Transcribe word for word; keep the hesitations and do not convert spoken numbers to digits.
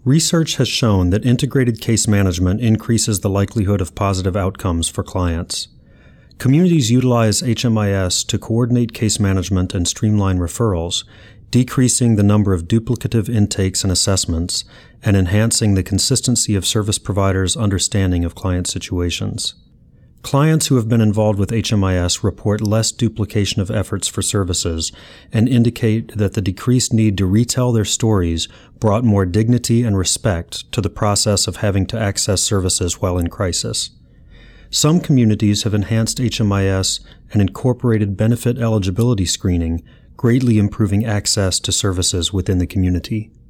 Research has shown that integrated case management increases the likelihood of positive outcomes for clients. Communities utilize H M I S to coordinate case management and streamline referrals, decreasing the number of duplicative intakes and assessments, and enhancing the consistency of service providers' understanding of client situations. Clients who have been involved with H M I S report less duplication of efforts for services and indicate that the decreased need to retell their stories brought more dignity and respect to the process of having to access services while in crisis. Some communities have enhanced H M I S and incorporated benefit eligibility screening, greatly improving access to services within the community.